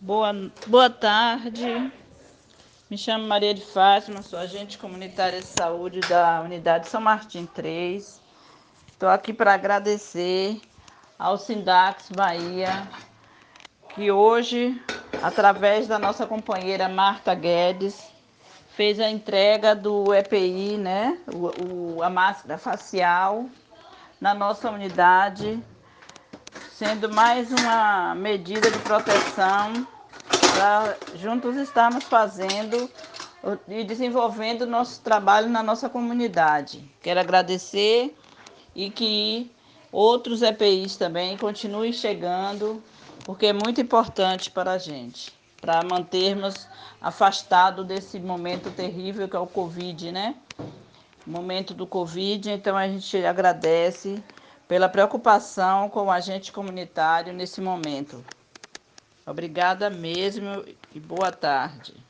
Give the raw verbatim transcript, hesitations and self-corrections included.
Boa, boa tarde, me chamo Maria de Fátima, sou agente comunitária de saúde da unidade São Martim três. Estou aqui para agradecer ao Sindax Bahia, que hoje, através da nossa companheira Marta Guedes, fez a entrega do E P I, né, o, o, a máscara facial, na nossa unidade, sendo mais uma medida de proteção para juntos estarmos fazendo e desenvolvendo nosso trabalho na nossa comunidade. Quero agradecer e que outros E P Is também continuem chegando, porque é muito importante para a gente, para mantermos afastado desse momento terrível que é o Covid, né? O momento do Covid, então a gente agradece pela preocupação com o agente comunitário nesse momento. Obrigada mesmo e boa tarde.